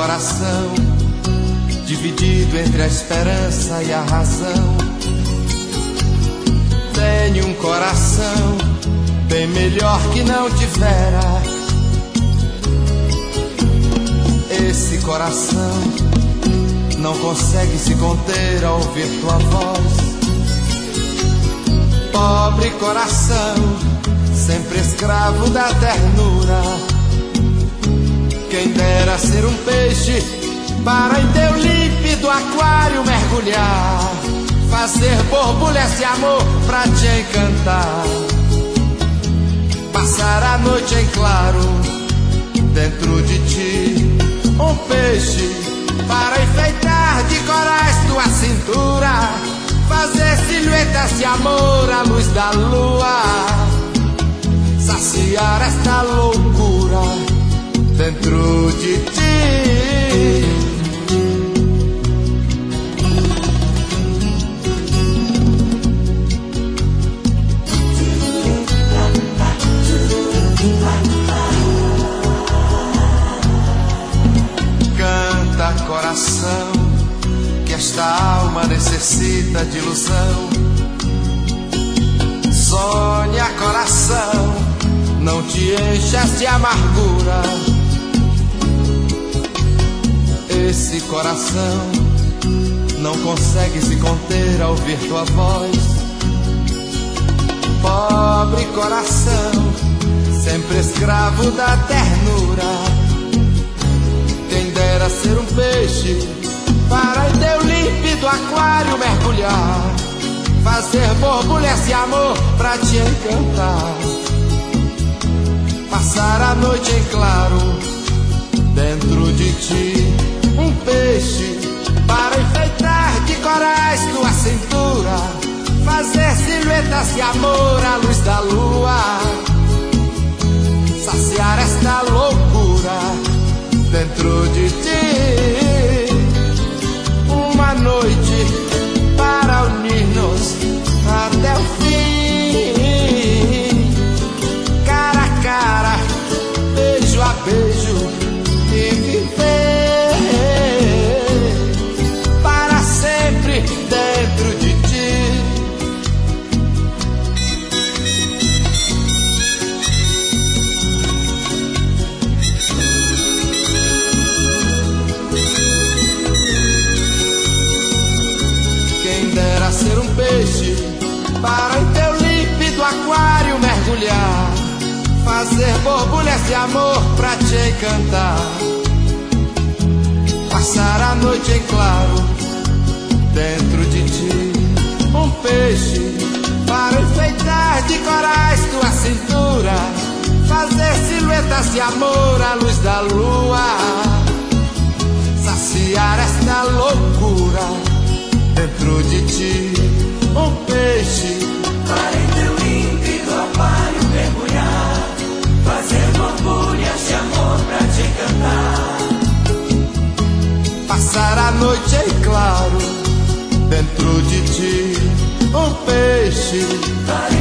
coração, dividido entre a esperança e a razão. Tenho um coração bem melhor que não tivera. Esse coração não consegue se conter ao ouvir tua voz. Pobre coração, sempre escravo da ternura. Quem dera ser um peixe para em teu límpido aquário mergulhar, fazer borbulhas de amor pra te encantar, passar a noite em claro dentro de ti. Um peixe para enfeitar de corais tua cintura, fazer silhuetas de amor à luz da lua, saciar esta loucura dentro de ti. Canta, coração, que esta alma necessita de ilusão. Sonha, coração, não te enchas de amargura. Esse coração não consegue se conter ao ouvir tua voz. Pobre coração, sempre escravo da ternura. Quem dera ser um peixe para em teu límpido aquário mergulhar, fazer borbulhas de amor pra te encantar, passar a noite em claro dentro de ti. Um peixe para enfeitar de corais tua cintura, fazer silhuetas de amor à luz da lua, saciar esta loucura dentro de ti. Uma noite para unir-nos até o fim, cara a cara, beijo a beijo, e viver para sempre dentro de ti. Quem dera ser um peixe para em teu límpido aquário mergulhar, fazer borbulhas de amor pra te encantar, passar a noite em claro dentro de ti. Um peixe para enfeitar de corais tua cintura, fazer silhuetas de amor à luz da lua, saciar esta loucura dentro de ti. Um peixe para em teu límpido aquário mergulhar, fazer borbulhas de amor pra te encantar, passar a noite em claro dentro de ti. Um peixe para